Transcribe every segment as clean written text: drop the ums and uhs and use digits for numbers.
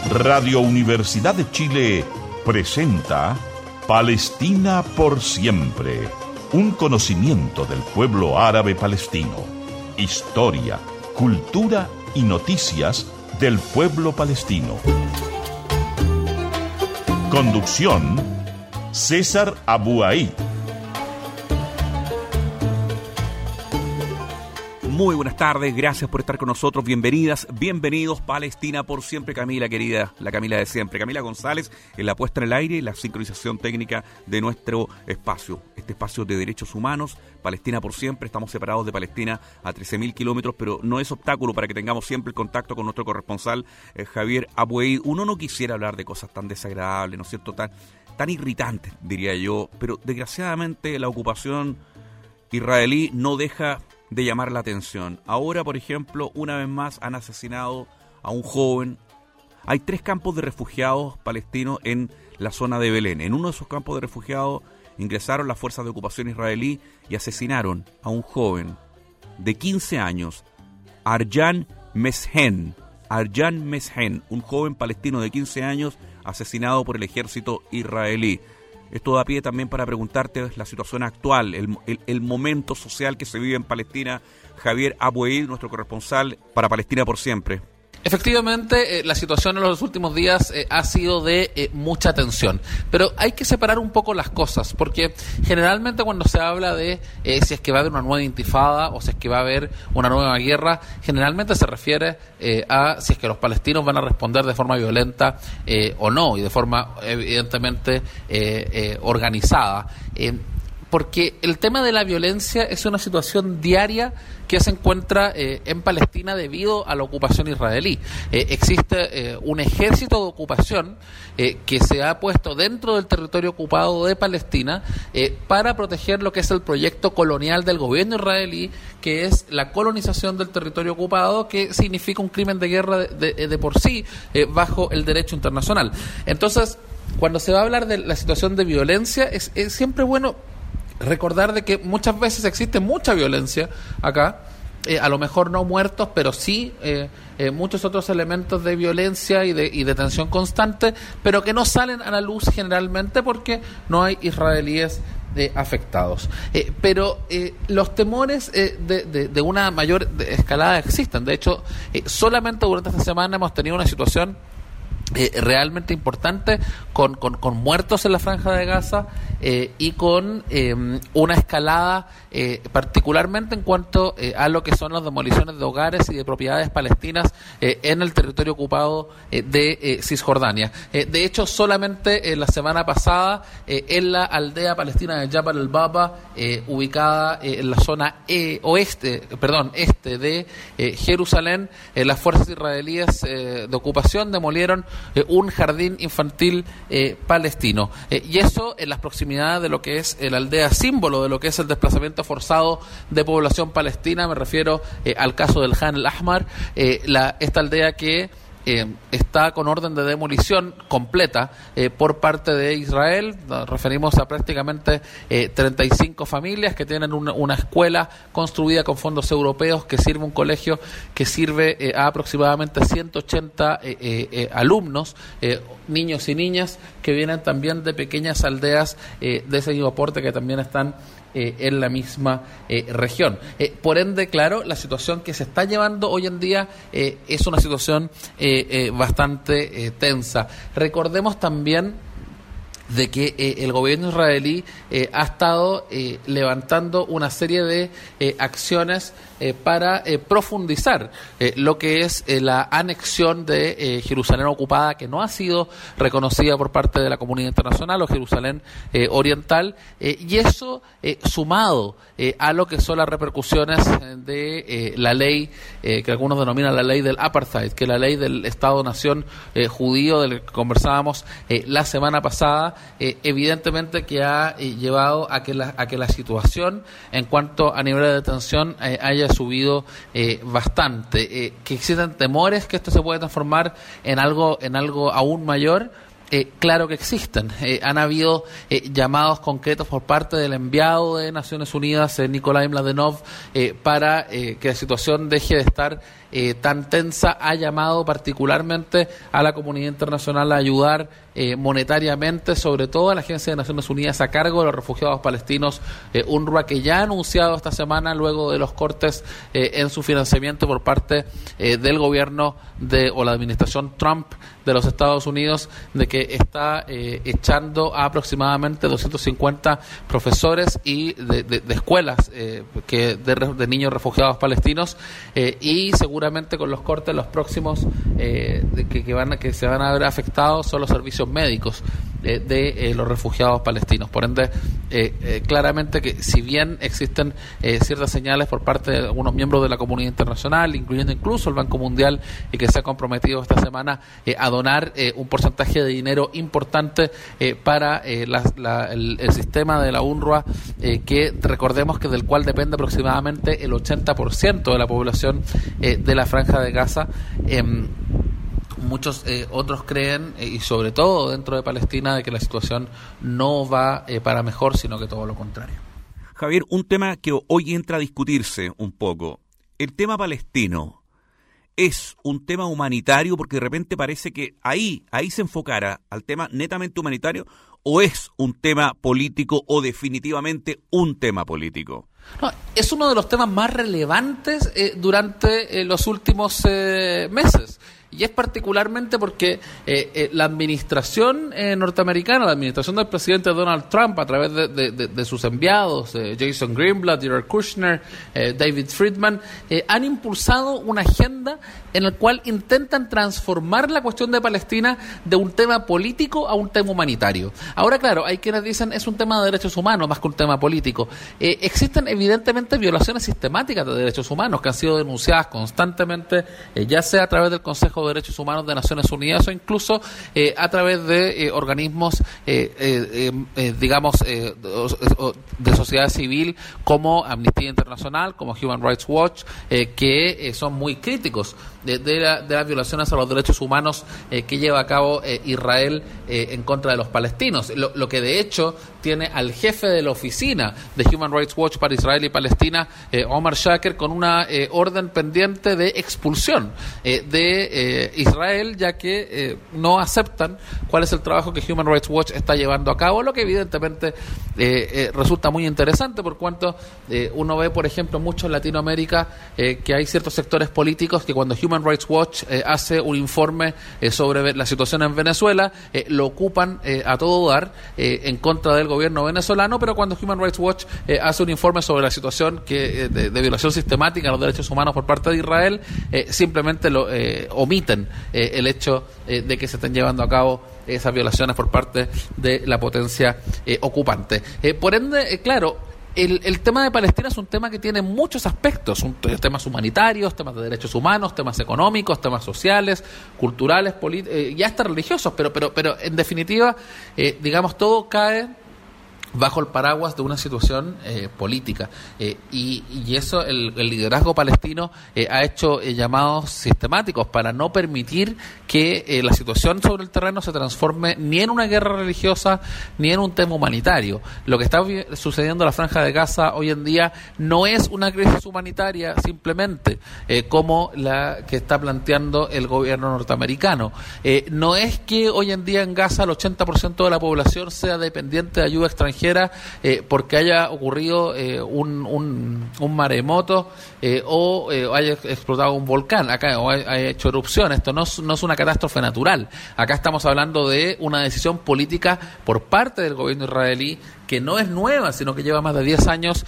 Radio Universidad de Chile presenta Palestina por siempre, un conocimiento del pueblo árabe palestino, historia, cultura y noticias del pueblo palestino. Conducción, César Abuaid. Muy buenas tardes, gracias por estar con nosotros, bienvenidas, bienvenidos. Palestina por siempre, Camila querida, la Camila de siempre, Camila González, en la puesta en el aire y la sincronización técnica de nuestro espacio, este espacio de derechos humanos. Palestina por siempre, estamos separados de Palestina a 13.000 kilómetros, pero no es obstáculo para que tengamos siempre el contacto con nuestro corresponsal, Javier Abuaid. Uno no quisiera hablar de cosas tan desagradables, ¿no es cierto?, tan irritantes, diría yo, pero desgraciadamente la ocupación israelí no deja de llamar la atención. Ahora, por ejemplo, una vez más han asesinado a un joven. Hay 3 campos de refugiados palestinos en la zona de Belén. En uno de esos campos de refugiados ingresaron las fuerzas de ocupación israelí y asesinaron a un joven de 15 años, Arjan Meshen, un joven palestino de 15 años asesinado por el ejército israelí. Esto da pie también para preguntarte la situación actual, el momento social que se vive en Palestina. Javier Abuaid, nuestro corresponsal para Palestina por siempre. Efectivamente, la situación en los últimos días ha sido de mucha tensión, pero hay que separar un poco las cosas, porque generalmente cuando se habla de si es que va a haber una nueva intifada o si es que va a haber una nueva guerra, generalmente se refiere a si es que los palestinos van a responder de forma violenta o no, y de forma evidentemente organizada. Porque el tema de la violencia es una situación diaria que se encuentra en Palestina debido a la ocupación israelí. Existe un ejército de ocupación que se ha puesto dentro del territorio ocupado de Palestina para proteger lo que es el proyecto colonial del gobierno israelí, que es la colonización del territorio ocupado, que significa un crimen de guerra de por sí bajo el derecho internacional. Entonces, cuando se va a hablar de la situación de violencia, es siempre bueno recordar de que muchas veces existe mucha violencia acá, a lo mejor no muertos, pero sí muchos otros elementos de violencia y de tensión constante, pero que no salen a la luz generalmente porque no hay israelíes afectados. Pero los temores de una mayor escalada existen. De hecho, solamente durante esta semana hemos tenido una situación realmente importante con muertos en la Franja de Gaza y con una escalada particularmente en cuanto a lo que son las demoliciones de hogares y de propiedades palestinas en el territorio ocupado de Cisjordania. De hecho, solamente la semana pasada en la aldea palestina de Jabal el-Baba, ubicada en la zona este de Jerusalén, las fuerzas israelíes de ocupación demolieron un jardín infantil palestino. Y eso en las proximidades de lo que es la aldea símbolo de lo que es el desplazamiento forzado de población palestina. Me refiero al caso del Khan el-Ahmar, esta aldea que está con orden de demolición completa por parte de Israel. Nos referimos a prácticamente 35 familias que tienen una escuela construida con fondos europeos, que sirve un colegio que sirve a aproximadamente 180 alumnos, niños y niñas que vienen también de pequeñas aldeas de ese mismo porte que también están en la misma región. Por ende, claro, la situación que se está llevando hoy en día es una situación bastante tensa. Recordemos también de que el gobierno israelí ha estado levantando una serie de acciones para profundizar lo que es la anexión de Jerusalén ocupada, que no ha sido reconocida por parte de la comunidad internacional, o Jerusalén oriental, y eso sumado a lo que son las repercusiones de la ley que algunos denominan la ley del apartheid, que es la ley del Estado-Nación judío del que conversábamos la semana pasada, evidentemente que ha llevado a que la situación en cuanto a nivel de detención haya subido bastante, que existen temores que esto se puede transformar en algo aún mayor. Claro que existen. Han habido llamados concretos por parte del enviado de Naciones Unidas, Nikolai Mladenov, para que la situación deje de estar tan tensa ha llamado particularmente a la comunidad internacional a ayudar monetariamente, sobre todo a la Agencia de Naciones Unidas a cargo de los refugiados palestinos, UNRWA, que ya ha anunciado esta semana, luego de los cortes en su financiamiento por parte del gobierno o la administración Trump de los Estados Unidos, de que está echando a aproximadamente 250 profesores y de escuelas de niños refugiados palestinos, y seguramente con los cortes los próximos que se van a ver afectados son los servicios médicos de los refugiados palestinos. Por ende, claramente que si bien existen ciertas señales por parte de algunos miembros de la comunidad internacional, incluyendo incluso el Banco Mundial, y que se ha comprometido esta semana a donar un porcentaje de dinero importante para el sistema de la UNRWA, que recordemos que del cual depende aproximadamente el 80% de la población de la Franja de Gaza. Muchos otros creen, y sobre todo dentro de Palestina, de que la situación no va para mejor, sino que todo lo contrario. Javier, un tema que hoy entra a discutirse un poco. El tema palestino es un tema humanitario, porque de repente parece que ahí se enfocara al tema netamente humanitario, o es un tema político, o definitivamente un tema político. No, es uno de los temas más relevantes durante los últimos meses. Y es particularmente porque la administración norteamericana, la administración del presidente Donald Trump, a través de sus enviados, Jason Greenblatt, Jared Kushner, David Friedman, han impulsado una agenda en la cual intentan transformar la cuestión de Palestina de un tema político a un tema humanitario. Ahora, claro, hay quienes dicen es un tema de derechos humanos más que un tema político. Existen evidentemente violaciones sistemáticas de derechos humanos que han sido denunciadas constantemente, ya sea a través del Consejo de Derechos Humanos de Naciones Unidas o incluso a través de organismos digamos de sociedad civil como Amnistía Internacional, como Human Rights Watch, que son muy críticos de las violaciones a los derechos humanos que lleva a cabo Israel en contra de los palestinos, lo que de hecho tiene al jefe de la oficina de Human Rights Watch para Israel y Palestina, Omar Shaker, con una orden pendiente de expulsión de Israel, ya que no aceptan cuál es el trabajo que Human Rights Watch está llevando a cabo, lo que evidentemente resulta muy interesante, por cuanto uno ve, por ejemplo, mucho en Latinoamérica que hay ciertos sectores políticos que cuando Human Rights Watch hace un informe sobre la situación en Venezuela, lo ocupan a todo dar en contra del gobierno venezolano, pero cuando Human Rights Watch hace un informe sobre la situación de violación sistemática de los derechos humanos por parte de Israel, simplemente lo omiten el hecho de que se estén llevando a cabo esas violaciones por parte de la potencia ocupante. Por ende, claro, el tema de Palestina es un tema que tiene muchos aspectos, temas humanitarios, temas de derechos humanos, temas económicos, temas sociales, culturales, y hasta religiosos, pero en definitiva, digamos, todo cae bajo el paraguas de una situación política, y eso el liderazgo palestino ha hecho llamados sistemáticos para no permitir que la situación sobre el terreno se transforme ni en una guerra religiosa ni en un tema humanitario. Lo que está sucediendo en la Franja de Gaza hoy en día no es una crisis humanitaria simplemente como la que está planteando el gobierno norteamericano. No es que hoy en día en Gaza el 80% de la población sea dependiente de ayuda extranjera porque haya ocurrido un maremoto o haya explotado un volcán acá, o haya hecho erupción. Esto no es una catástrofe natural. Acá estamos hablando de una decisión política por parte del gobierno israelí que no es nueva, sino que lleva más de 10 años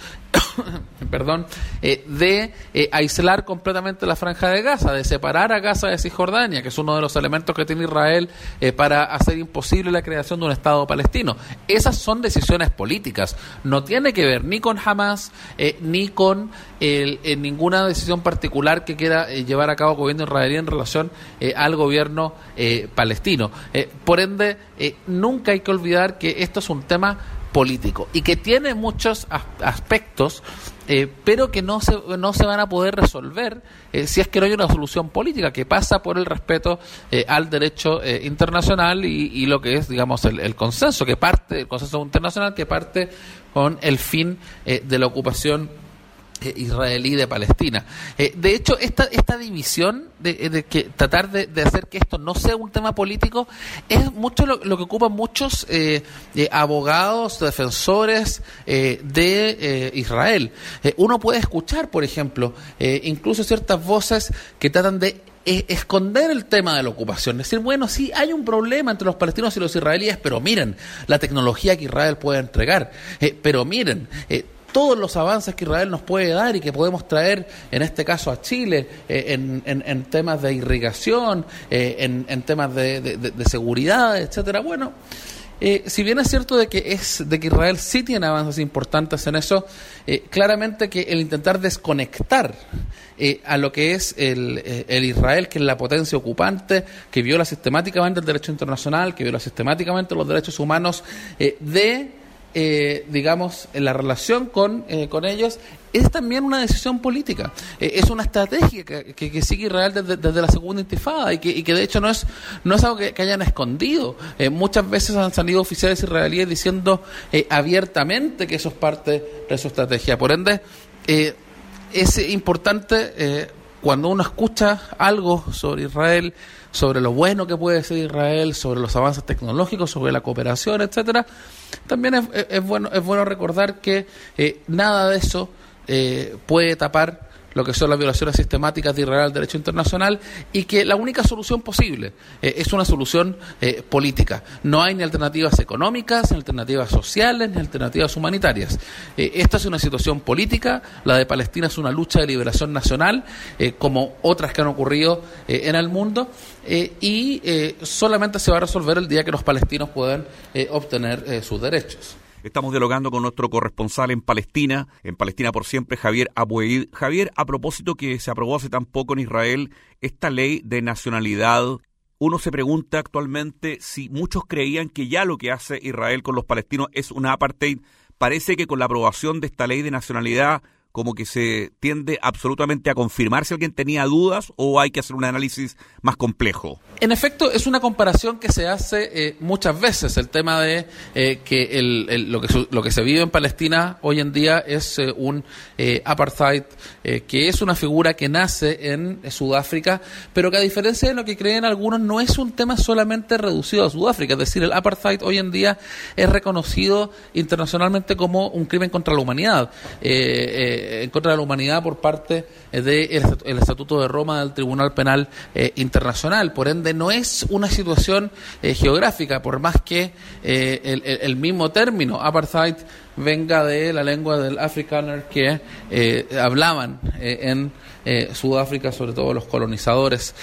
de aislar completamente la Franja de Gaza, de separar a Gaza de Cisjordania, que es uno de los elementos que tiene Israel para hacer imposible la creación de un Estado palestino. Esas son decisiones políticas, no tiene que ver ni con Hamas ni con ninguna decisión particular que quiera llevar a cabo el gobierno israelí en relación al gobierno palestino. Por ende, nunca hay que olvidar que esto es un tema político y que tiene muchos aspectos, pero que no se van a poder resolver si es que no hay una solución política que pasa por el respeto al derecho internacional y lo que es, digamos, el consenso el consenso internacional que parte con el fin de la ocupación israelí de Palestina. De hecho, esta división de que tratar de hacer que esto no sea un tema político es mucho lo que ocupan muchos abogados, defensores de Israel. Uno puede escuchar, por ejemplo, incluso ciertas voces que tratan de esconder el tema de la ocupación, decir, bueno, sí, hay un problema entre los palestinos y los israelíes, pero miren la tecnología que Israel puede entregar, pero miren todos los avances que Israel nos puede dar y que podemos traer, en este caso a Chile, en temas de irrigación, en temas de seguridad, etcétera. Bueno, si bien es cierto de que Israel sí tiene avances importantes en eso, claramente que el intentar desconectar a lo que es el Israel, que es la potencia ocupante, que viola sistemáticamente el derecho internacional, que viola sistemáticamente los derechos humanos, digamos, en la relación con ellos, es también una decisión política. Es una estrategia que sigue Israel desde la segunda intifada y que de hecho no es algo que hayan escondido. Muchas veces han salido oficiales israelíes diciendo abiertamente que eso es parte de su estrategia. Por ende, es importante cuando uno escucha algo sobre Israel, sobre lo bueno que puede ser Israel, sobre los avances tecnológicos, sobre la cooperación, etcétera, también es bueno recordar que nada de eso puede tapar lo que son las violaciones sistemáticas de Israel al derecho internacional, y que la única solución posible es una solución política. No hay ni alternativas económicas, ni alternativas sociales, ni alternativas humanitarias. Esta es una situación política, la de Palestina es una lucha de liberación nacional, como otras que han ocurrido en el mundo, y solamente se va a resolver el día que los palestinos puedan obtener sus derechos. Estamos dialogando con nuestro corresponsal en Palestina por siempre, Javier Abuaid. Javier, a propósito que se aprobó hace tan poco en Israel esta ley de nacionalidad, uno se pregunta actualmente si muchos creían que ya lo que hace Israel con los palestinos es una apartheid. Parece que con la aprobación de esta ley de nacionalidad como que se tiende absolutamente a confirmar si alguien tenía dudas, o hay que hacer un análisis más complejo. En efecto, es una comparación que se hace muchas veces. El tema de que lo que se vive en Palestina hoy en día es un apartheid, que es una figura que nace en Sudáfrica, pero que a diferencia de lo que creen algunos, no es un tema solamente reducido a Sudáfrica. Es decir, el apartheid hoy en día es reconocido internacionalmente como un crimen contra la humanidad. En contra de la humanidad por parte del Estatuto de Roma del Tribunal Penal Internacional. Por ende, no es una situación geográfica, por más que el mismo término apartheid venga de la lengua del Afrikaner que hablaban en Sudáfrica, sobre todo los colonizadores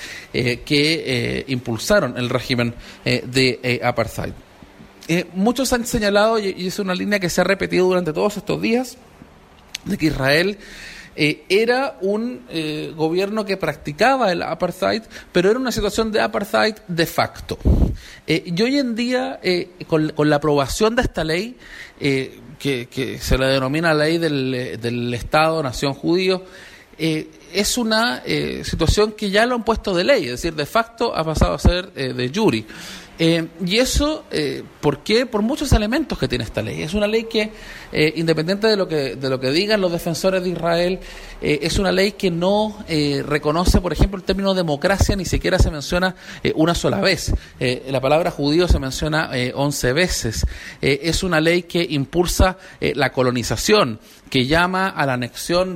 que impulsaron el régimen de apartheid. Muchos han señalado, y es una línea que se ha repetido durante todos estos días, de que Israel era un gobierno que practicaba el apartheid, pero era una situación de apartheid de facto. Y hoy en día, con la aprobación de esta ley, que se le denomina ley del Estado-Nación judío, es una situación que ya lo han puesto de ley, es decir, de facto ha pasado a ser de jure. Y eso, ¿por qué? Por muchos elementos que tiene esta ley. Es una ley que, independiente de lo que digan los defensores de Israel, es una ley que no reconoce, por ejemplo, el término democracia, ni siquiera se menciona una sola vez. La palabra judío se menciona 11 veces. Es una ley que impulsa la colonización, que llama a la anexión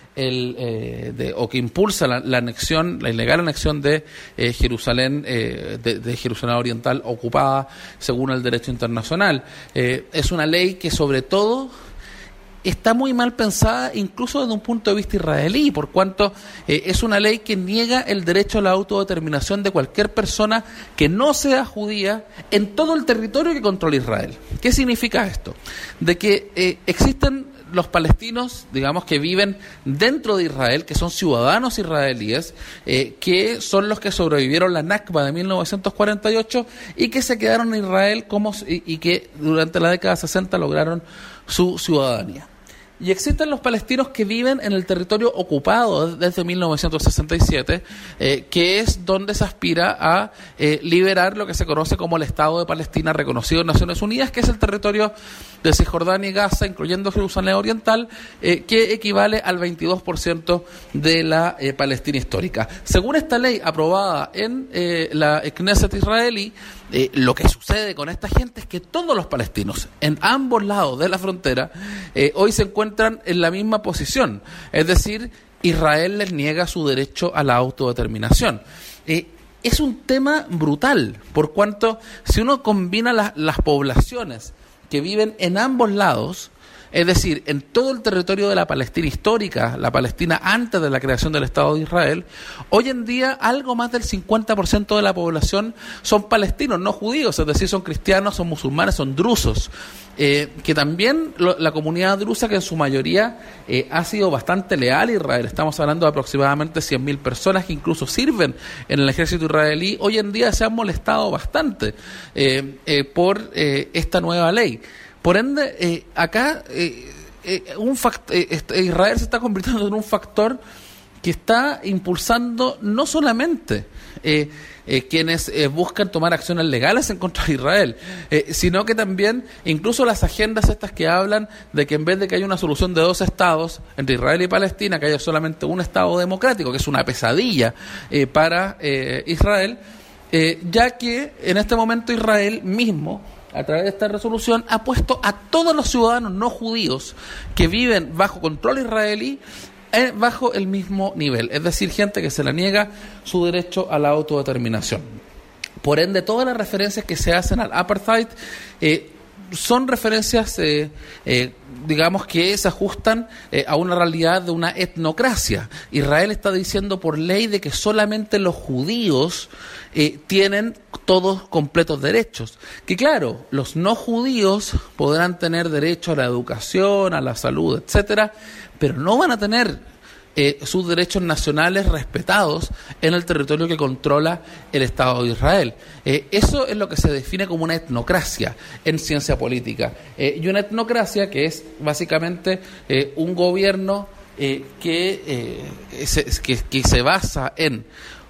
o que impulsa la anexión, la ilegal anexión de Jerusalén, de Jerusalén Oriental ocupada según el derecho internacional. Es una ley que sobre todo está muy mal pensada, incluso desde un punto de vista israelí, por cuanto es una ley que niega el derecho a la autodeterminación de cualquier persona que no sea judía en todo el territorio que controla Israel. ¿Qué significa esto? De que existen los palestinos, digamos, que viven dentro de Israel, que son ciudadanos israelíes, que son los que sobrevivieron la Nakba de 1948 y que se quedaron en Israel y que durante la década 60 lograron su ciudadanía. Y existen los palestinos que viven en el territorio ocupado desde 1967, que es donde se aspira a liberar lo que se conoce como el Estado de Palestina reconocido en Naciones Unidas, que es el territorio de Cisjordania y Gaza, incluyendo Jerusalén Oriental, que equivale al 22% de la Palestina histórica. Según esta ley aprobada en la Knesset israelí, lo que sucede con esta gente es que todos los palestinos en ambos lados de la frontera hoy se encuentran en la misma posición, es decir, Israel les niega su derecho a la autodeterminación. Es un tema brutal, por cuanto si uno combina las poblaciones que viven en ambos lados, es decir, en todo el territorio de la Palestina histórica, la Palestina antes de la creación del Estado de Israel, hoy en día algo más del 50% de la población son palestinos, no judíos, es decir, son cristianos, son musulmanes, son drusos, que también la comunidad drusa, que en su mayoría ha sido bastante leal a Israel, estamos hablando de aproximadamente 100.000 personas que incluso sirven en el ejército israelí, hoy en día se han molestado bastante por esta nueva ley. Por ende, acá Israel se está convirtiendo en un factor que está impulsando no solamente quienes buscan tomar acciones legales en contra de Israel, sino que también incluso las agendas estas que hablan de que en vez de que haya una solución de 2 estados entre Israel y Palestina, que haya solamente un estado democrático, que es una pesadilla para Israel, ya que en este momento Israel mismo, a través de esta resolución, ha puesto a todos los ciudadanos no judíos que viven bajo control israelí bajo el mismo nivel, es decir, gente que se le niega su derecho a la autodeterminación. Por ende, todas las referencias que se hacen al apartheid son referencias, digamos, que se ajustan a una realidad de una etnocracia. Israel está diciendo por ley de que solamente los judíos tienen todos completos derechos. Que claro, los no judíos podrán tener derecho a la educación, a la salud, etcétera, pero no van a tener sus derechos nacionales respetados en el territorio que controla el Estado de Israel. Eso es lo que se define como una etnocracia en ciencia política. Y una etnocracia que es básicamente un gobierno que se basa en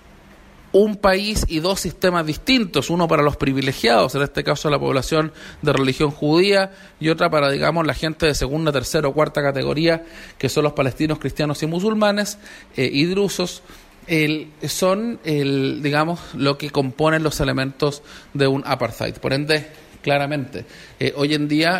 un país y 2 sistemas distintos, uno para los privilegiados, en este caso la población de religión judía, y otra para, digamos, la gente de segunda, tercera o cuarta categoría, que son los palestinos, cristianos y musulmanes, y drusos, son, digamos, lo que componen los elementos de un apartheid. Por ende, claramente, hoy en día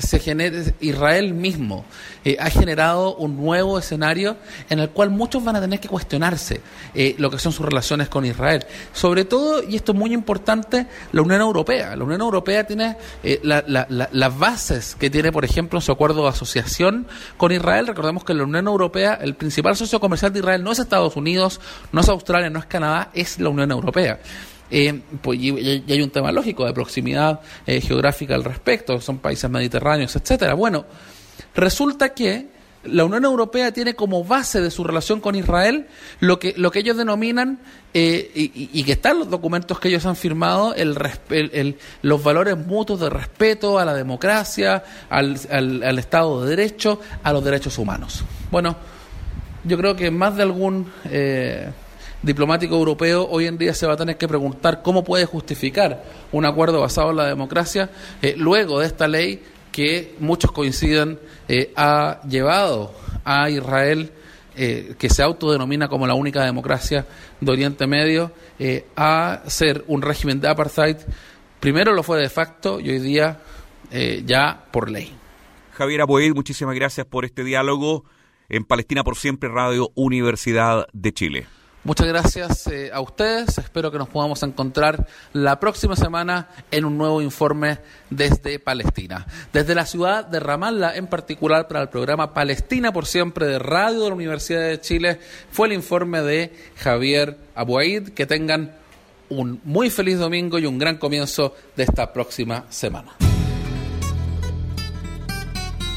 Israel mismo ha generado un nuevo escenario en el cual muchos van a tener que cuestionarse lo que son sus relaciones con Israel. Sobre todo, y esto es muy importante, la Unión Europea. La Unión Europea tiene las bases que tiene, por ejemplo, en su acuerdo de asociación con Israel. Recordemos que la Unión Europea, el principal socio comercial de Israel no es Estados Unidos, no es Australia, no es Canadá, es la Unión Europea. Pues, y hay un tema lógico de proximidad geográfica al respecto, son países mediterráneos, etcétera. Bueno, resulta que la Unión Europea tiene como base de su relación con Israel lo que ellos denominan, y que están los documentos que ellos han firmado, los valores mutuos de respeto a la democracia, al Estado de Derecho, a los derechos humanos. Bueno, yo creo que más de algún diplomático europeo hoy en día se va a tener que preguntar cómo puede justificar un acuerdo basado en la democracia luego de esta ley que muchos coinciden ha llevado a Israel, que se autodenomina como la única democracia de Oriente Medio, a ser un régimen de apartheid. Primero lo fue de facto y hoy día ya por ley. Javier Aboid, muchísimas gracias por este diálogo en Palestina por Siempre, Radio Universidad de Chile. Muchas gracias a ustedes, espero que nos podamos encontrar la próxima semana en un nuevo informe desde Palestina. Desde la ciudad de Ramallah, en particular para el programa Palestina por Siempre de Radio de la Universidad de Chile, fue el informe de Javier Aboid. Que tengan un muy feliz domingo y un gran comienzo de esta próxima semana.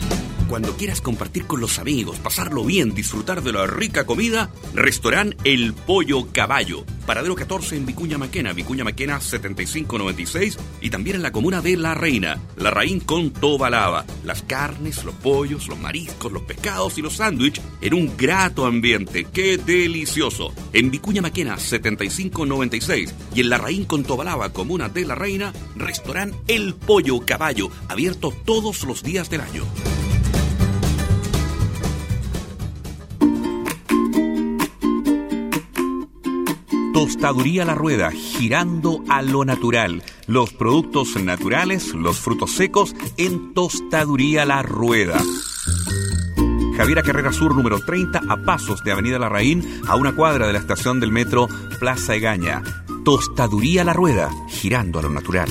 cuando quieras compartir con los amigos, pasarlo bien, disfrutar de la rica comida, Restaurant El Pollo Caballo. Paradero 14 en Vicuña Maquena 7596, y también en la comuna de La Reina, Larraín con Tobalaba. Las carnes, los pollos, los mariscos, los pescados y los sándwiches en un grato ambiente. ¡Qué delicioso! En Vicuña Maquena 7596 y en Larraín con Tobalaba, comuna de La Reina, Restaurant El Pollo Caballo, abierto todos los días del año. Tostaduría La Rueda, girando a lo natural. Los productos naturales, los frutos secos en Tostaduría La Rueda. Javiera Carrera Sur, número 30, a pasos de Avenida Larraín, a una cuadra de la estación del metro Plaza Egaña. Tostaduría La Rueda, girando a lo natural.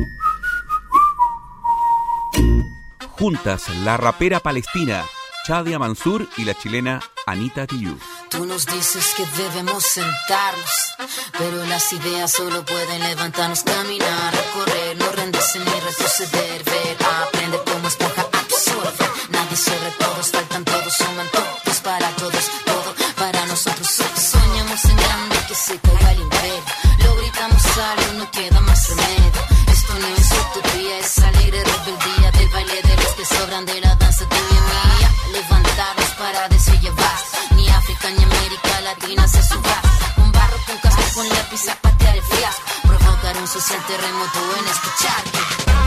Juntas, la rapera palestina Chadia Mansur y la chilena Anita Tijoux. Tú nos dices que debemos sentarnos, pero las ideas solo pueden levantarnos, caminar, recorrer, no rendirse ni retroceder, ver, aprender como esponja, absorber. Nadie sobre todos, faltan todos, suman todos para todos, todo para nosotros. Soñamos en grande, que se caiga el imperio, lo gritamos algo, no queda más remedio. Esto no es utopía, es alegre rebeldía del baile de los que sobran de la danza tuya y mía. Levantarnos para decir llevar, ni África ni América Latina se suba. Un barro con casco, con lápiz a patear el fiasco, provocar un social terremoto en escucharte.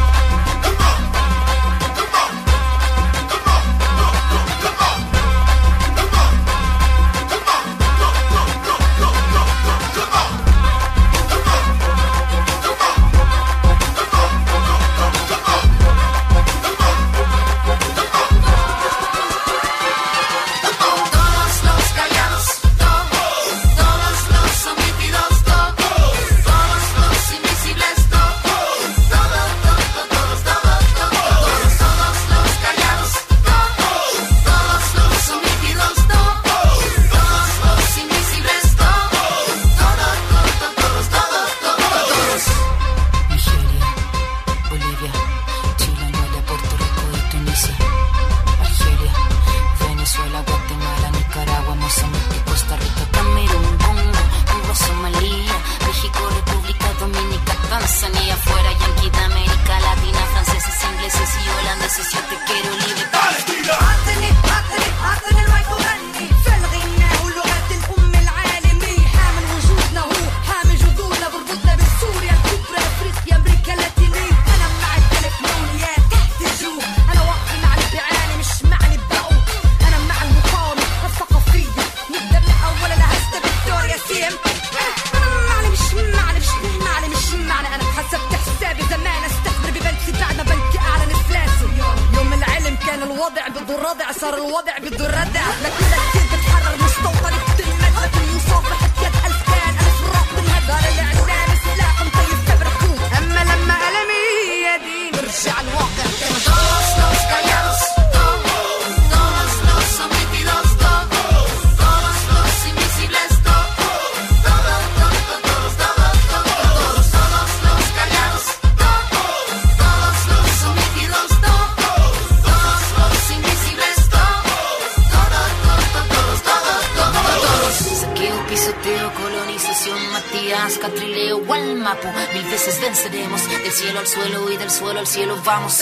Al cielo vamos.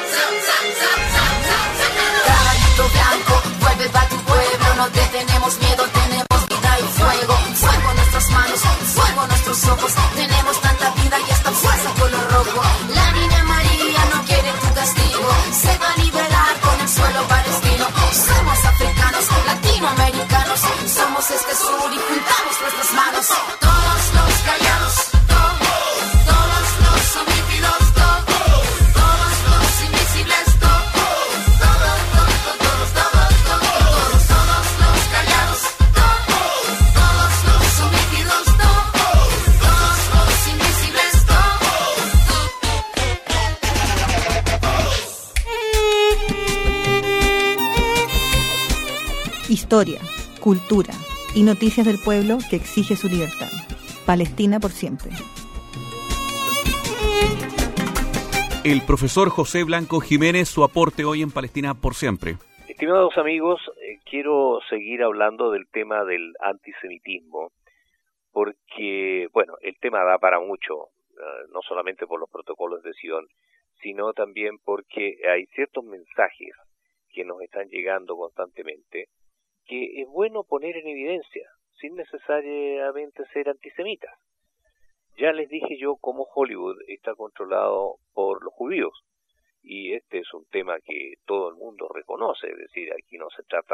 Caballito blanco, vuelve pa' tu pueblo, no te tenemos miedo, tenemos vida y fuego. Fuego en nuestras manos, fuego en nuestros ojos, tenemos tanta vida y esta fuerza color rojo. La niña María no quiere tu castigo, se va a liberar con el suelo palestino. Somos africanos, latinoamericanos, somos este sur y juntamos nuestras manos. Todos los callados, todos los omitidos, Historia, cultura y noticias del pueblo que exige su libertad. Palestina por siempre. el profesor José Blanco Jiménez, su aporte hoy en Palestina por siempre. Estimados amigos, quiero seguir hablando del tema del antisemitismo, porque, bueno, el tema da para mucho, no solamente por los protocolos de Sion, sino también porque hay ciertos mensajes que nos están llegando constantemente, que es bueno poner en evidencia, sin necesariamente ser antisemitas. Ya les dije yo cómo Hollywood está controlado por los judíos, y este es un tema que todo el mundo reconoce, es decir, aquí no se trata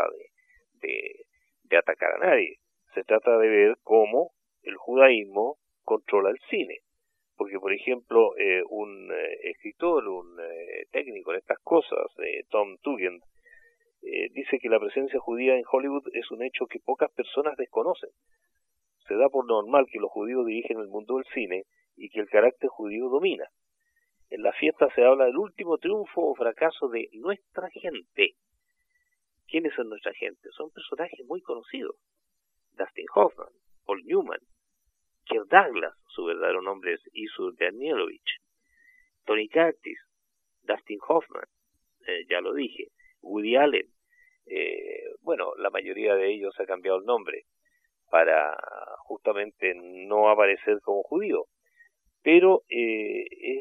de atacar a nadie, se trata de ver cómo el judaísmo controla el cine. Porque, por ejemplo, un escritor, un técnico en estas cosas, Tom Tugend, dice que la presencia judía en Hollywood es un hecho que pocas personas desconocen. Se da por normal que los judíos dirigen el mundo del cine y que el carácter judío domina. En la fiesta se habla del último triunfo o fracaso de nuestra gente. ¿Quiénes son nuestra gente? Son personajes muy conocidos. Dustin Hoffman, Paul Newman, Kirk Douglas, su verdadero nombre es Isur Danielovich, Tony Curtis, Dustin Hoffman, ya lo dije, Woody Allen. Bueno, la mayoría de ellos ha cambiado el nombre para justamente no aparecer como judío. Pero es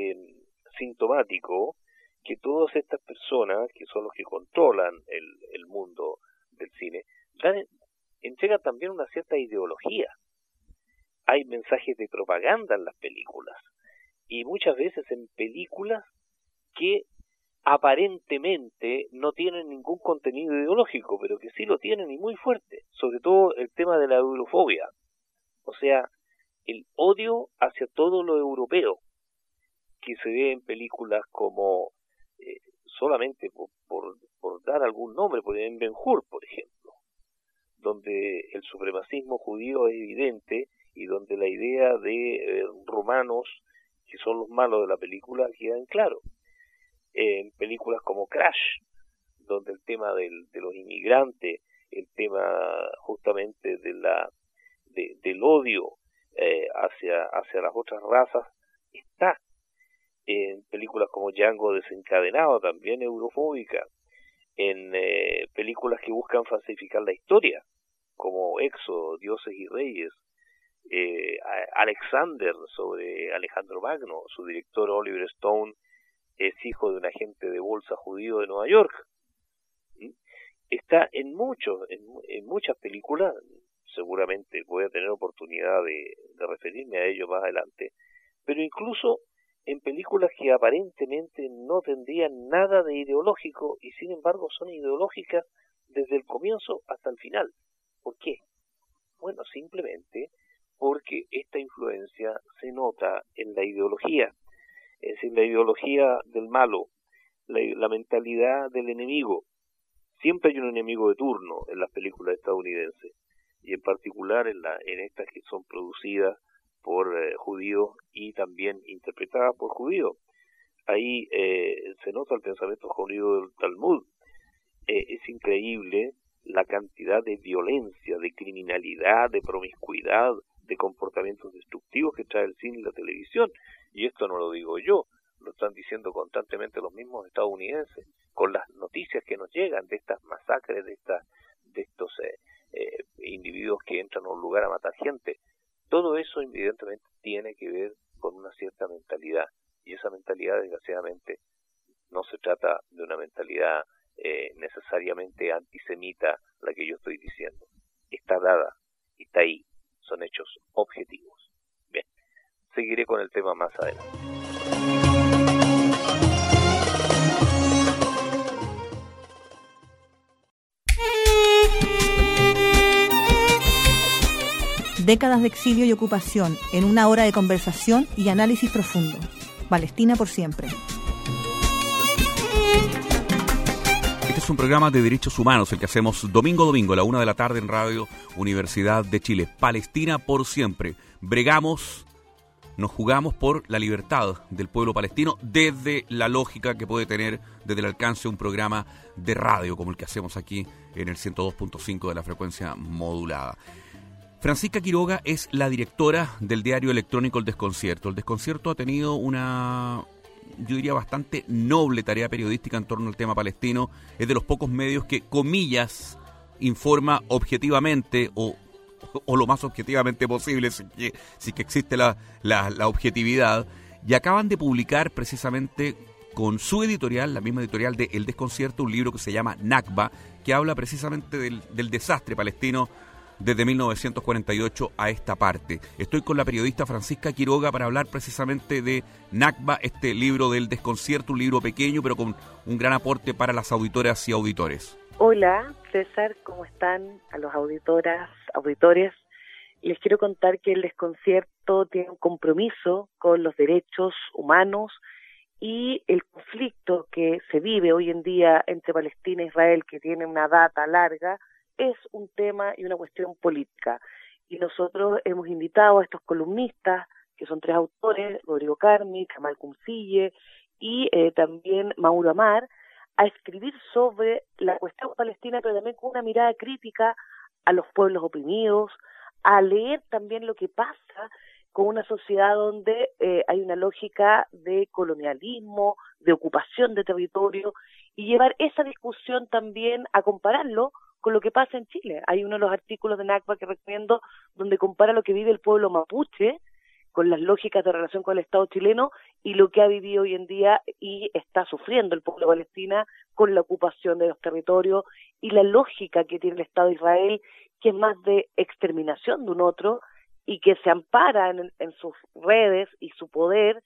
sintomático que todas estas personas, que son los que controlan el mundo del cine, entregan también una cierta ideología. Hay mensajes de propaganda en las películas, y muchas veces en películas que aparentemente no tienen ningún contenido ideológico, pero que sí lo tienen y muy fuerte, sobre todo el tema de la eurofobia, o sea, el odio hacia todo lo europeo, que se ve en películas como, solamente por dar algún nombre, en Ben-Hur, por ejemplo, donde el supremacismo judío es evidente y donde la idea de romanos, que son los malos de la película, queda en claro. En películas como Crash, donde el tema de los inmigrantes, el tema justamente del odio hacia las otras razas, está. En películas como Django desencadenado, también eurofóbica. En películas que buscan falsificar la historia, como Éxodo, Dioses y Reyes, Alexander, sobre Alejandro Magno. Su director Oliver Stone es hijo de un agente de bolsa judío de Nueva York. Está en muchas películas. Seguramente voy a tener oportunidad de referirme a ello más adelante, pero incluso en películas que aparentemente no tendrían nada de ideológico y sin embargo son ideológicas desde el comienzo hasta el final. ¿Por qué? Bueno, simplemente porque esta influencia se nota en la ideología, es decir, la ideología del malo, la mentalidad del enemigo. Siempre hay un enemigo de turno en las películas estadounidenses, y en particular en estas que son producidas por judíos y también interpretadas por judíos. Ahí se nota el pensamiento judío del Talmud. Es increíble la cantidad de violencia, de criminalidad, de promiscuidad, de comportamientos destructivos que trae el cine y la televisión. Y esto no lo digo yo, lo están diciendo constantemente los mismos estadounidenses, con las noticias que nos llegan de estas masacres, de estos individuos que entran a un lugar a matar gente. Todo eso evidentemente tiene que ver con una cierta mentalidad, y esa mentalidad desgraciadamente no se trata de una mentalidad necesariamente antisemita, la que yo estoy diciendo. Está dada, está ahí, son hechos objetivos. Bien, seguiré con el tema más adelante. Décadas de exilio y ocupación en una hora de conversación y análisis profundo. Palestina por siempre. Este es un programa de derechos humanos, el que hacemos domingo a domingo a la 1 de la tarde en Radio Universidad de Chile. Palestina por siempre. Bregamos, nos jugamos por la libertad del pueblo palestino desde la lógica que puede tener desde el alcance un programa de radio como el que hacemos aquí en el 102.5 de la frecuencia modulada. Francisca Quiroga es la directora del diario electrónico El Desconcierto. El Desconcierto ha tenido una yo diría, bastante noble tarea periodística en torno al tema palestino. Es de los pocos medios que, comillas, informa objetivamente o lo más objetivamente posible, si que existe la objetividad. Y acaban de publicar precisamente con su editorial, la misma editorial de El Desconcierto, un libro que se llama Nakba, que habla precisamente del desastre palestino desde 1948 a esta parte. Estoy con la periodista Francisca Quiroga para hablar precisamente de Nakba, este libro del desconcierto, un libro pequeño pero con un gran aporte para las auditoras y auditores. Hola, César, ¿cómo están? A los auditores, les quiero contar que El Desconcierto tiene un compromiso con los derechos humanos y el conflicto que se vive hoy en día entre Palestina e Israel, que tiene una data larga, es un tema y una cuestión política. Y nosotros hemos invitado a estos columnistas, que son 3 autores, Rodrigo Carmi, Kamal Kumsille y también Mauro Amar, a escribir sobre la cuestión palestina, pero también con una mirada crítica a los pueblos oprimidos, a leer también lo que pasa con una sociedad donde hay una lógica de colonialismo, de ocupación de territorio, y llevar esa discusión también a compararlo con lo que pasa en Chile. Hay uno de los artículos de Nakba que recomiendo donde compara lo que vive el pueblo mapuche con las lógicas de relación con el Estado chileno y lo que ha vivido hoy en día y está sufriendo el pueblo palestino con la ocupación de los territorios y la lógica que tiene el Estado de Israel, que es más de exterminación de un otro y que se ampara en sus redes y su poder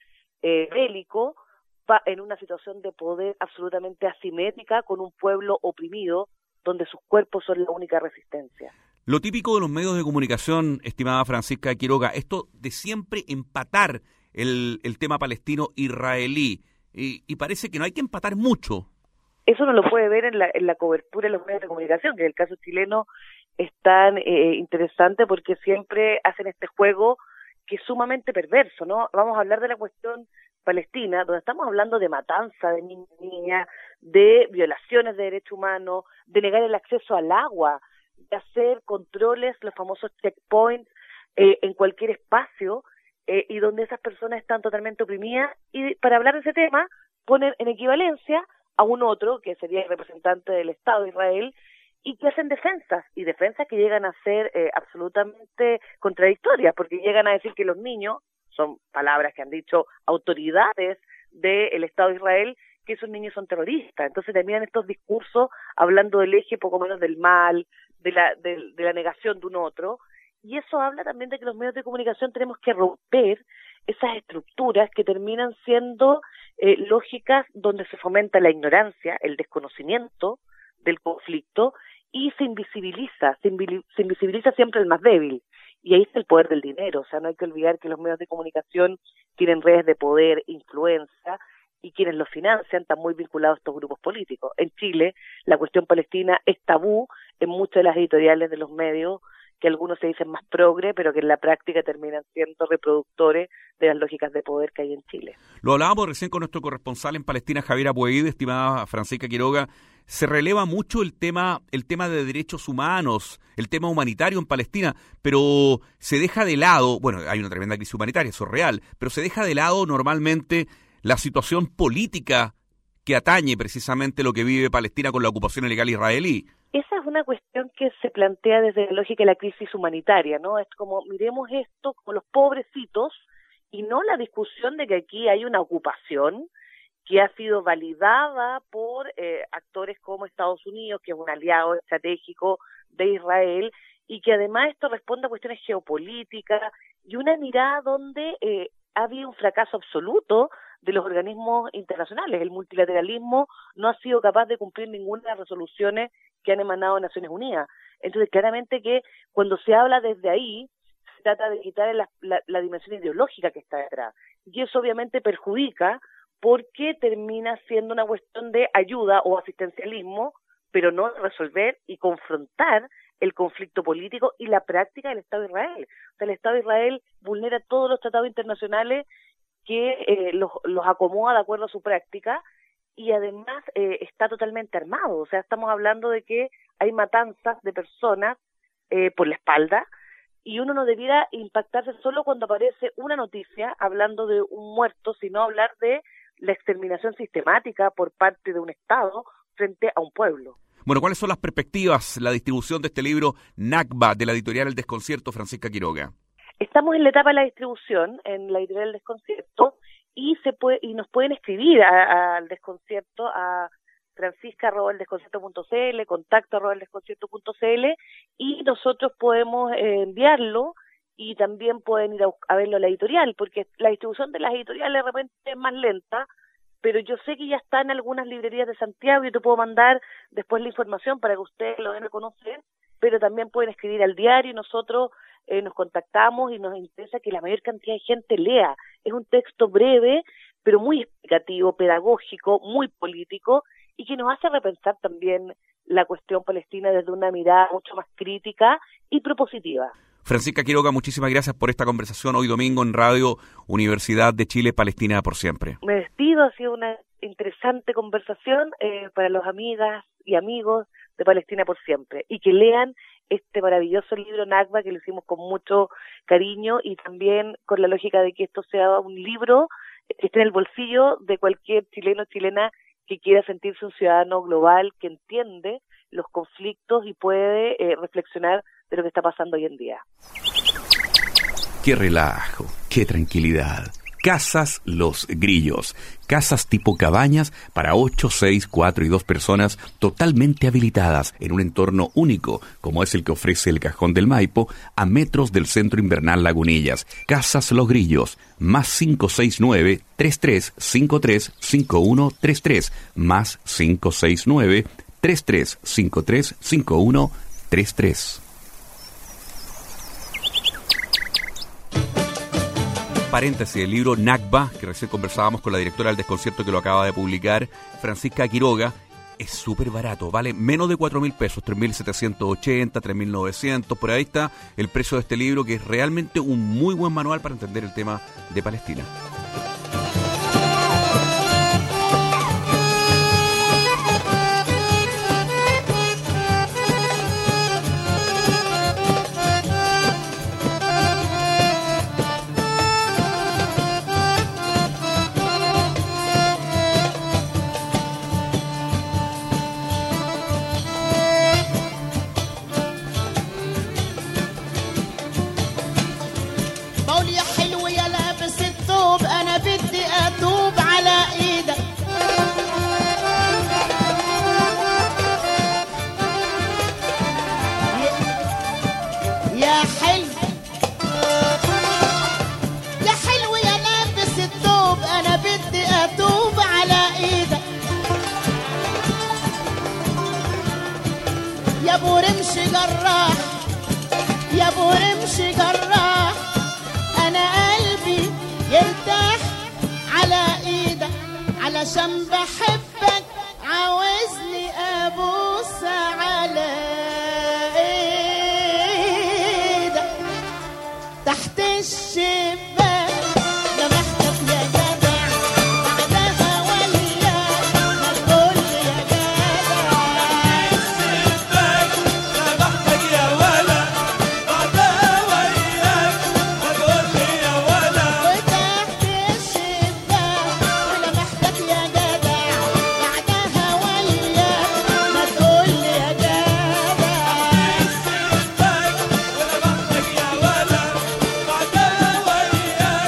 bélico en una situación de poder absolutamente asimétrica con un pueblo oprimido donde sus cuerpos son la única resistencia. Lo típico de los medios de comunicación, estimada Francisca Quiroga, esto de siempre empatar el tema palestino-israelí, y parece que no hay que empatar mucho. Eso no lo puede ver en la cobertura de los medios de comunicación, que en el caso chileno es tan interesante porque siempre hacen este juego que es sumamente perverso, ¿no? Vamos a hablar de la cuestión palestina, donde estamos hablando de matanza de niños y niñas, de violaciones de derechos humanos, de negar el acceso al agua, de hacer controles, los famosos checkpoints, en cualquier espacio, y donde esas personas están totalmente oprimidas, y para hablar de ese tema, ponen en equivalencia a un otro, que sería el representante del Estado de Israel, y que hacen defensas que llegan a ser absolutamente contradictorias, porque llegan a decir que los niños, son palabras que han dicho autoridades del Estado de Israel, que esos niños son terroristas. Entonces terminan estos discursos hablando del eje poco menos del mal, de la negación de un otro, y eso habla también de que los medios de comunicación tenemos que romper esas estructuras que terminan siendo lógicas donde se fomenta la ignorancia, el desconocimiento del conflicto, y se invisibiliza siempre el más débil, y ahí está el poder del dinero. O sea, no hay que olvidar que los medios de comunicación tienen redes de poder, influencia, y quienes los financian están muy vinculados a estos grupos políticos. En Chile, la cuestión palestina es tabú en muchas de las editoriales de los medios, que algunos se dicen más progre, pero que en la práctica terminan siendo reproductores de las lógicas de poder que hay en Chile. Lo hablábamos recién con nuestro corresponsal en Palestina, Javier Abueide, estimada Francisca Quiroga. Se releva mucho el tema de derechos humanos, el tema humanitario en Palestina, pero se deja de lado, bueno, hay una tremenda crisis humanitaria, eso es real, pero se deja de lado normalmente la situación política que atañe precisamente lo que vive Palestina con la ocupación ilegal israelí. Esa es una cuestión que se plantea desde la lógica de la crisis humanitaria, ¿no? Es como, miremos esto como los pobrecitos y no la discusión de que aquí hay una ocupación que ha sido validada por actores como Estados Unidos, que es un aliado estratégico de Israel, y que además esto responde a cuestiones geopolíticas y una mirada donde ha habido un fracaso absoluto de los organismos internacionales. El multilateralismo no ha sido capaz de cumplir ninguna de las resoluciones que han emanado de Naciones Unidas. Entonces, claramente que cuando se habla desde ahí, se trata de quitar la dimensión ideológica que está detrás. Y eso obviamente perjudica porque termina siendo una cuestión de ayuda o asistencialismo, pero no de resolver y confrontar el conflicto político y la práctica del Estado de Israel. O sea, el Estado de Israel vulnera todos los tratados internacionales que los acomoda de acuerdo a su práctica, y además está totalmente armado. O sea, estamos hablando de que hay matanzas de personas por la espalda, y uno no debiera impactarse solo cuando aparece una noticia hablando de un muerto, sino hablar de la exterminación sistemática por parte de un Estado frente a un pueblo. Bueno, ¿cuáles son las perspectivas, la distribución de este libro Nakba de la editorial El Desconcierto, Francisca Quiroga? Estamos en la etapa de la distribución, en la editorial El Desconcierto, y nos pueden escribir al Desconcierto a francisca@eldesconcierto.cl, contacto@eldesconcierto.cl, y nosotros podemos enviarlo, y también pueden ir a verlo a la editorial, porque la distribución de las editoriales de repente es más lenta, pero yo sé que ya está en algunas librerías de Santiago. Yo te puedo mandar después la información para que ustedes lo den a conocer, pero también pueden escribir al diario y nosotros nos contactamos, y nos interesa que la mayor cantidad de gente lea. Es un texto breve, pero muy explicativo, pedagógico, muy político, y que nos hace repensar también la cuestión palestina desde una mirada mucho más crítica y propositiva. Francisca Quiroga, muchísimas gracias por esta conversación hoy domingo en Radio Universidad de Chile, Palestina por siempre. Me despido, ha sido una interesante conversación para los amigas y amigos de Palestina por siempre, y que lean este maravilloso libro Nakba, que lo hicimos con mucho cariño y también con la lógica de que esto sea un libro que esté en el bolsillo de cualquier chileno o chilena que quiera sentirse un ciudadano global, que entiende los conflictos y puede reflexionar de lo que está pasando hoy en día. Qué relajo, qué tranquilidad. Casas Los Grillos. Casas tipo cabañas para 8, 6, 4 y 2 personas, totalmente habilitadas en un entorno único, como es el que ofrece el Cajón del Maipo, a metros del Centro Invernal Lagunillas. Casas Los Grillos, más 569-3353-5133, más 569-3353-5133. Paréntesis, el libro Nakba, que recién conversábamos con la directora del Desconcierto que lo acaba de publicar, Francisca Quiroga, es súper barato, vale menos de 4.000 pesos, 3.780, 3.900, por ahí está el precio de este libro, que es realmente un muy buen manual para entender el tema de Palestina. علشان بحبك عاوزني ابوس على ايدك تحت الشباك لمحتك يا جدع بعدها وياك هتقول لي يا جدع الشباك لمحتك يا ولا بعدها وياك هتقول لي يا ولا وتحت الشباك لمحتك يا جدع بعدها وياك ما تقول لي يا جدع الشباك لمحتك يا ولا بعدها وياك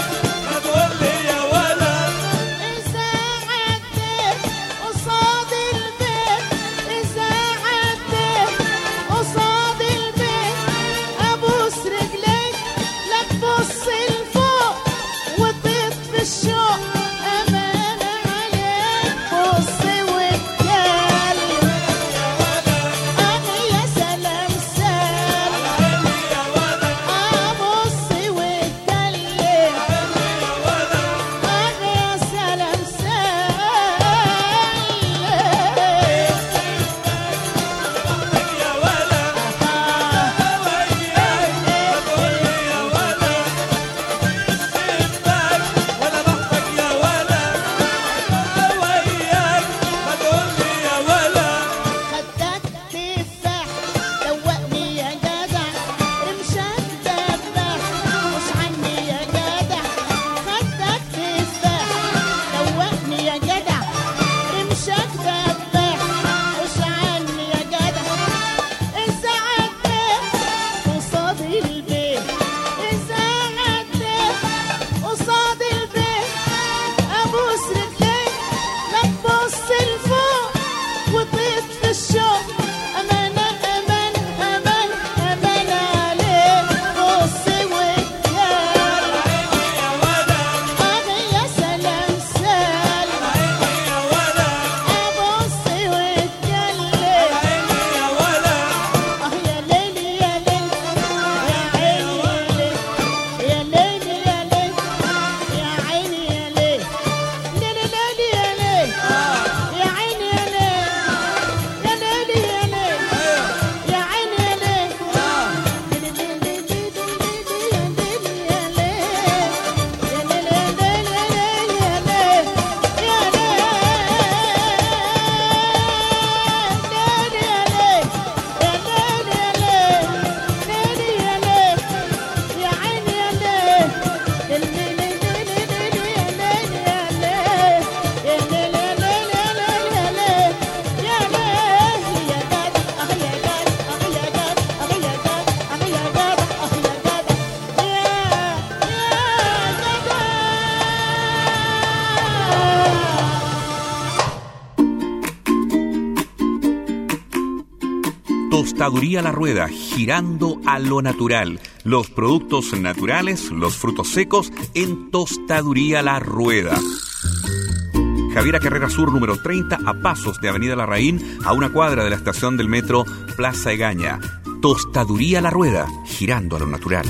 Tostaduría La Rueda, girando a lo natural. Los productos naturales, los frutos secos en Tostaduría La Rueda. Javiera Carrera Sur, número 30, a pasos de Avenida Larraín, a una cuadra de la estación del metro Plaza Egaña. Tostaduría La Rueda, girando a lo natural.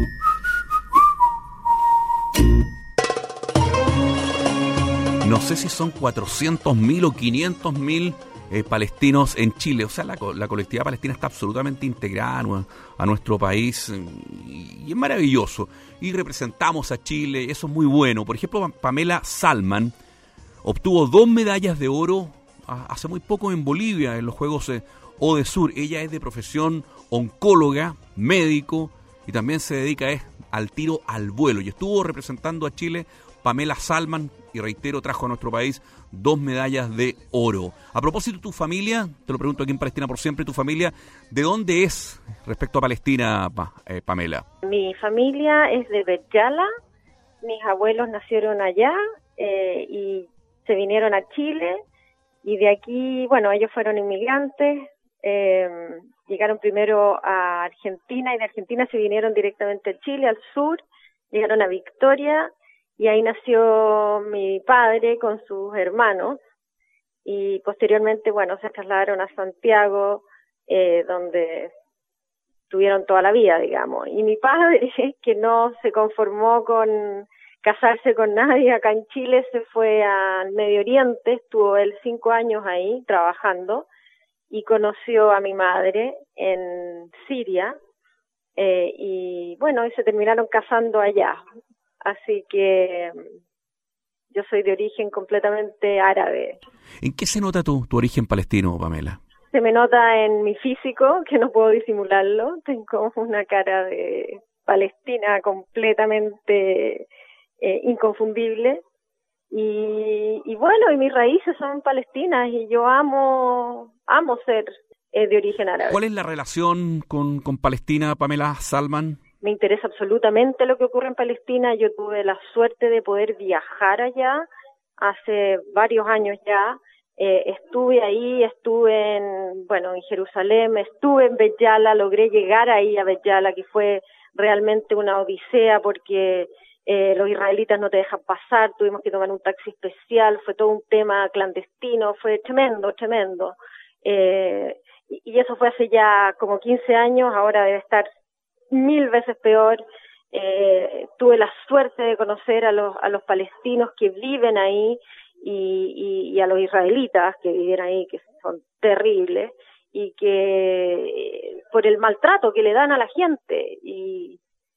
No sé si son 400.000 o 500.000 palestinos en Chile. O sea, la colectividad palestina está absolutamente integrada a nuestro país y es maravilloso. Y representamos a Chile, eso es muy bueno. Por ejemplo, Pamela Salman obtuvo 2 medallas de oro hace muy poco en Bolivia, en los Juegos ODESUR. Ella es de profesión oncóloga, médico, y también se dedica al tiro al vuelo. Y estuvo representando a Chile Pamela Salman, y reitero, trajo a nuestro país 2 medallas de oro. A propósito, tu familia, te lo pregunto aquí en Palestina por Siempre, tu familia, ¿de dónde es respecto a Palestina, Pamela? Mi familia es de Bet Yala, mis abuelos nacieron allá y se vinieron a Chile, y de aquí, bueno, ellos fueron inmigrantes, llegaron primero a Argentina, y de Argentina se vinieron directamente a Chile, al sur, llegaron a Victoria, y ahí nació mi padre con sus hermanos, y posteriormente, bueno, se trasladaron a Santiago, donde tuvieron toda la vida, digamos. Y mi padre, que no se conformó con casarse con nadie acá en Chile, se fue al Medio Oriente, estuvo él 5 años ahí trabajando, y conoció a mi madre en Siria, y bueno, y se terminaron casando allá. Así que yo soy de origen completamente árabe. ¿En qué se nota tu origen palestino, Pamela? Se me nota en mi físico, que no puedo disimularlo. Tengo una cara de palestina completamente inconfundible. Y bueno, y mis raíces son palestinas, y yo amo ser de origen árabe. ¿Cuál es la relación con Palestina, Pamela Salman? Me interesa absolutamente lo que ocurre en Palestina. Yo tuve la suerte de poder viajar allá hace varios años ya. Estuve ahí, estuve en Jerusalén, estuve en Bet Yala, logré llegar ahí a Bet Yala, que fue realmente una odisea porque los israelitas no te dejan pasar, tuvimos que tomar un taxi especial, fue todo un tema clandestino, fue tremendo. Y eso fue hace ya como 15 años, ahora debe estar 1000 veces peor. Tuve la suerte de conocer a los palestinos que viven ahí y a los israelitas que viven ahí, que son terribles, y que por el maltrato que le dan a la gente, y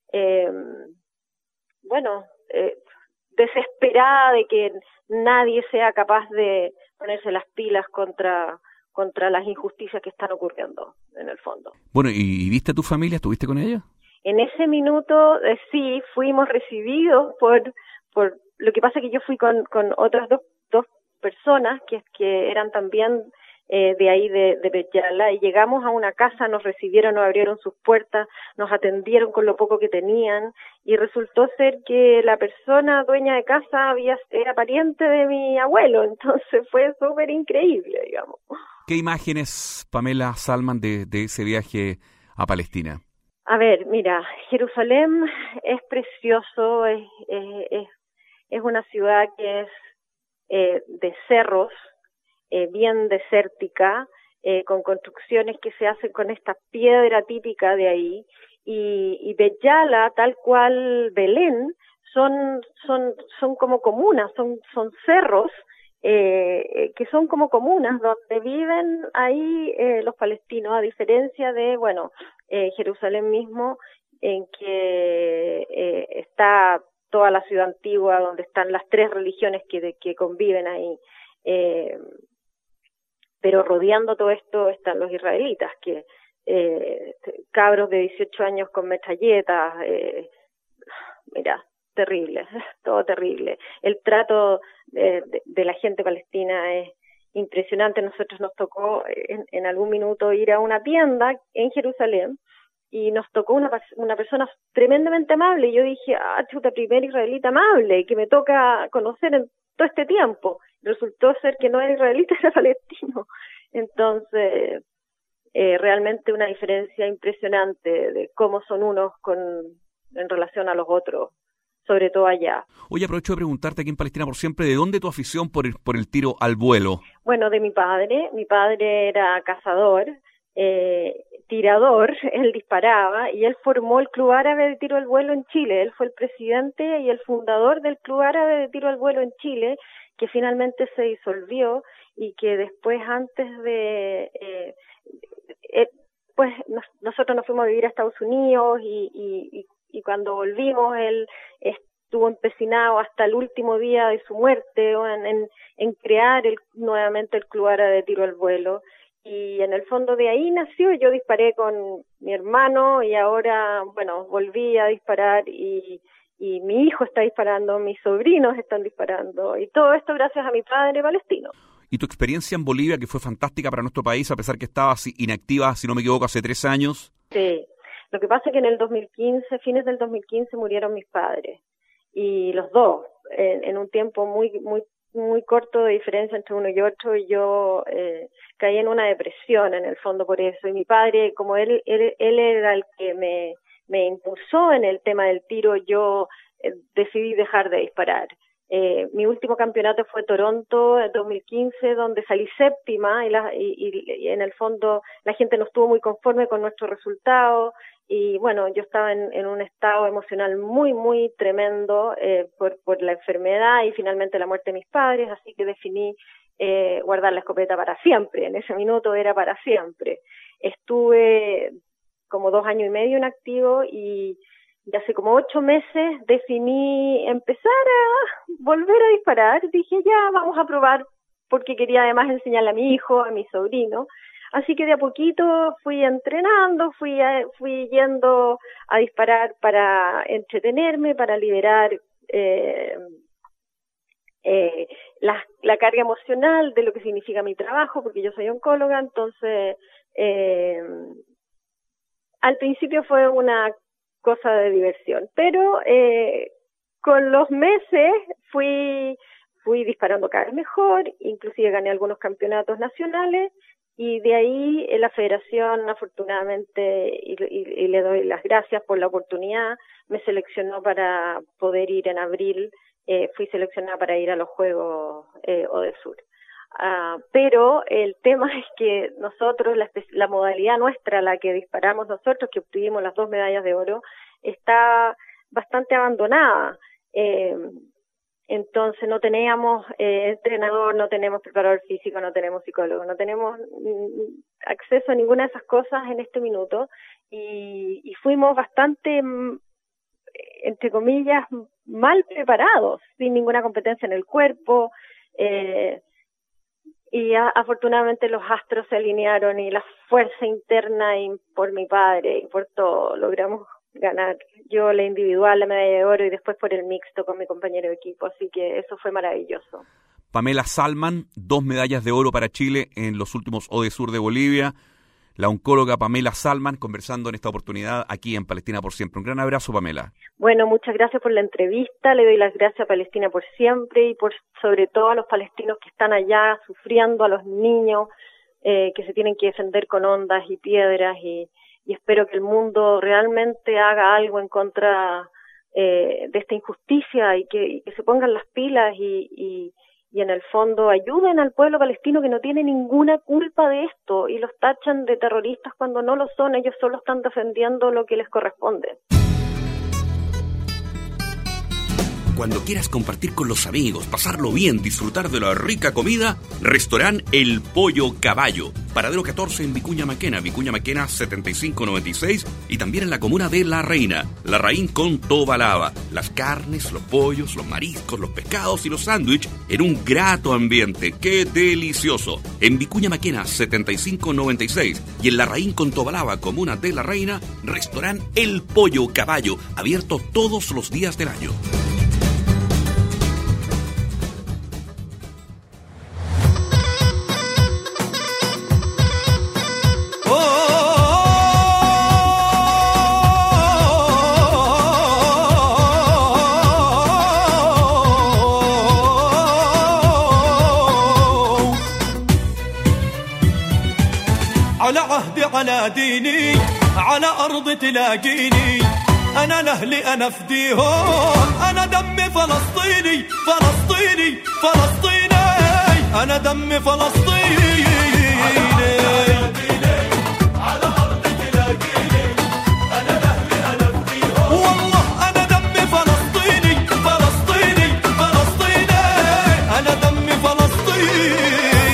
desesperada de que nadie sea capaz de ponerse las pilas contra las injusticias que están ocurriendo, en el fondo. Bueno, ¿y viste a tu familia? ¿Estuviste con ella? En ese minuto, sí, fuimos recibidos por lo que pasa que yo fui con otras dos personas que eran también de ahí de Bet Yala, y llegamos a una casa, nos recibieron, nos abrieron sus puertas, nos atendieron con lo poco que tenían, y resultó ser que la persona dueña de casa era pariente de mi abuelo, entonces fue súper increíble, digamos. ¿Qué imágenes, Pamela Salman, de ese viaje a Palestina? A ver, mira, Jerusalén es precioso, es una ciudad que es de cerros, bien desértica, con construcciones que se hacen con esta piedra típica de ahí, y Bet Yala, tal cual Belén, son como comunas, son cerros que son como comunas donde viven ahí los palestinos, a diferencia de, Jerusalén mismo, en que está toda la ciudad antigua, donde están las 3 religiones que conviven ahí. Pero rodeando todo esto están los israelitas, que cabros de 18 años con metralletas, mira, terrible, todo terrible. El trato de la gente palestina es impresionante. Nosotros nos tocó en algún minuto ir a una tienda en Jerusalén, y nos tocó una persona tremendamente amable, y yo dije, primer israelita amable que me toca conocer en todo este tiempo. Resultó ser que no era israelita, era palestino. Entonces, realmente una diferencia impresionante de cómo son unos en relación a los otros, sobre todo allá. Oye, aprovecho de preguntarte aquí en Palestina por siempre, ¿de dónde tu afición por el tiro al vuelo? Bueno, de mi padre. Mi padre era cazador, tirador, él disparaba y él formó el Club Árabe de Tiro al Vuelo en Chile. Él fue el presidente y el fundador del Club Árabe de Tiro al Vuelo en Chile, que finalmente se disolvió y que después, antes de... pues nosotros nos fuimos a vivir a Estados Unidos y cuando volvimos él estuvo empecinado hasta el último día de su muerte en crear nuevamente el Club Árabe de Tiro al Vuelo, y en el fondo de ahí nació. Yo disparé con mi hermano y ahora, bueno, volví a disparar y mi hijo está disparando, mis sobrinos están disparando, y todo esto gracias a mi padre palestino. ¿Y tu experiencia en Bolivia, que fue fantástica para nuestro país, a pesar que estabas inactiva, si no me equivoco, hace 3 años? Sí, lo que pasa es que en el 2015, fines del 2015, murieron mis padres, y los dos, en un tiempo muy corto de diferencia entre uno y otro, y yo caí en una depresión en el fondo por eso, y mi padre, como él era el que me impulsó en el tema del tiro, yo decidí dejar de disparar. Mi último campeonato fue Toronto en 2015, donde salí séptima y en el fondo la gente no estuvo muy conforme con nuestro resultado, y bueno, yo estaba en un estado emocional muy tremendo por la enfermedad y finalmente la muerte de mis padres, así que decidí guardar la escopeta para siempre. En ese minuto era para siempre. Estuve como 2 años y medio en activo y hace como 8 meses decidí empezar a volver a disparar. Dije, ya, vamos a probar, porque quería además enseñarle a mi hijo, a mi sobrino. Así que de a poquito fui entrenando, fui yendo a disparar para entretenerme, para liberar la carga emocional de lo que significa mi trabajo, porque yo soy oncóloga. Entonces, al principio fue una cosa de diversión, pero con los meses fui disparando cada vez mejor, inclusive gané algunos campeonatos nacionales, y de ahí la federación, afortunadamente, y le doy las gracias por la oportunidad, me seleccionó para poder ir en abril. Fui seleccionada para ir a los Juegos Odesur. Pero el tema es que nosotros, la modalidad nuestra, la que disparamos nosotros, que obtuvimos las 2 medallas de oro, está bastante abandonada. Entonces no teníamos entrenador, no tenemos preparador físico, no tenemos psicólogo, no tenemos acceso a ninguna de esas cosas en este minuto, y fuimos bastante, entre comillas, mal preparados, sin ninguna competencia en el cuerpo, y afortunadamente los astros se alinearon y la fuerza interna, y por mi padre y por todo logramos ganar. Yo la individual, la medalla de oro, y después por el mixto con mi compañero de equipo, así que eso fue maravilloso. Pamela Salman, 2 medallas de oro para Chile en los últimos Odesur de Bolivia. La oncóloga Pamela Salman conversando en esta oportunidad aquí en Palestina por Siempre. Un gran abrazo, Pamela. Bueno, muchas gracias por la entrevista. Le doy las gracias a Palestina por Siempre y por sobre todo a los palestinos que están allá sufriendo, a los niños que se tienen que defender con ondas y piedras, y espero que el mundo realmente haga algo en contra de esta injusticia y que se pongan las pilas y en el fondo ayuden al pueblo palestino, que no tiene ninguna culpa de esto, y los tachan de terroristas cuando no lo son. Ellos solo están defendiendo lo que les corresponde. Cuando quieras compartir con los amigos, pasarlo bien, disfrutar de la rica comida, Restaurant El Pollo Caballo. Paradero 14 en Vicuña Maquena 7596, y también en la comuna de La Reina. La Raín con Tobalaba. Las carnes, los pollos, los mariscos, los pescados y los sándwiches en un grato ambiente. ¡Qué delicioso! En Vicuña Maquena 7596 y en La Raín con Tobalaba, comuna de La Reina, Restaurant El Pollo Caballo, abierto todos los días del año. على عهدي على ديني على أرض تلاقيني أنا لأهلي أنا فديهم أنا دمي فلسطيني فلسطيني فلسطيني أنا دمي فلسطيني على أرض تلاقيني أنا لأهلي أنا فديهم والله أنا دمي فلسطيني فلسطيني فلسطيني أنا دمي فلسطيني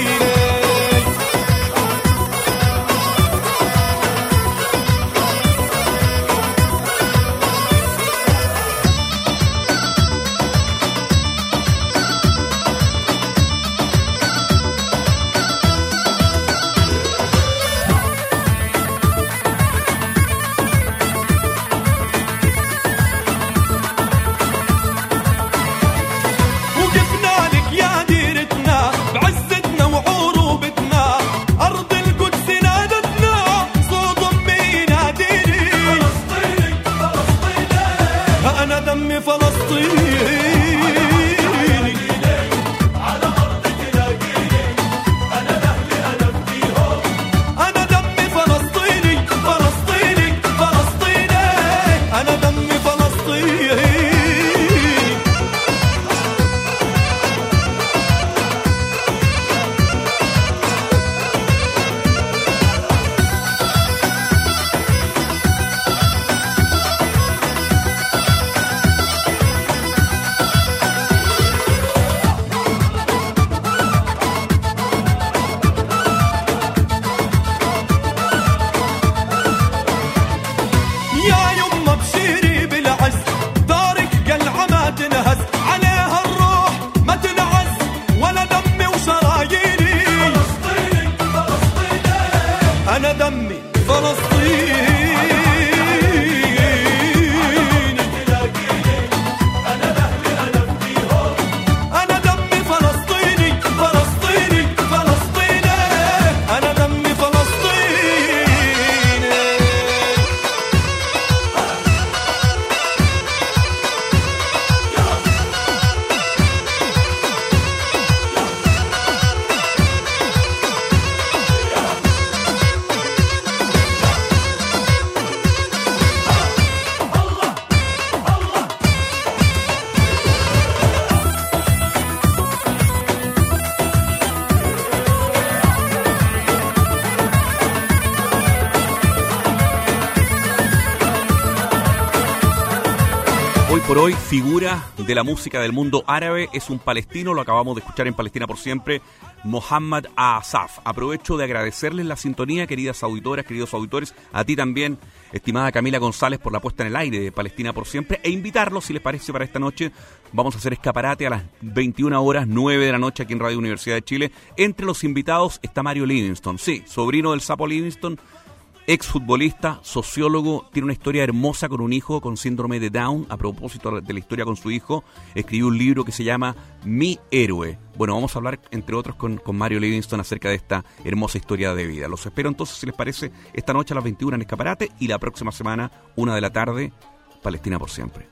Por hoy, figura de la música del mundo árabe, es un palestino, lo acabamos de escuchar en Palestina por Siempre, Mohammad Asaf. Aprovecho de agradecerles la sintonía, queridas auditoras, queridos auditores, a ti también, estimada Camila González, por la puesta en el aire de Palestina por Siempre, e invitarlos, si les parece, para esta noche. Vamos a hacer escaparate a las 21 horas, 9 de la noche, aquí en Radio Universidad de Chile. Entre los invitados está Mario Livingston, sí, sobrino del Sapo Livingston, exfutbolista, sociólogo, tiene una historia hermosa con un hijo con síndrome de Down. A propósito de la historia con su hijo, escribió un libro que se llama Mi Héroe. Bueno, vamos a hablar, entre otros, con Mario Livingston acerca de esta hermosa historia de vida. Los espero entonces, si les parece, esta noche a las 21 en Escaparate, y la próxima semana, 1 de la tarde, Palestina por Siempre.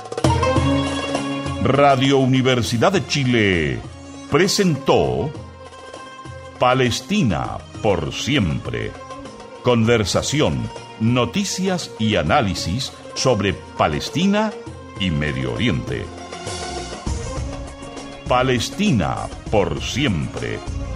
Radio Universidad de Chile presentó Palestina por Siempre. Conversación, noticias y análisis sobre Palestina y Medio Oriente. Palestina por Siempre.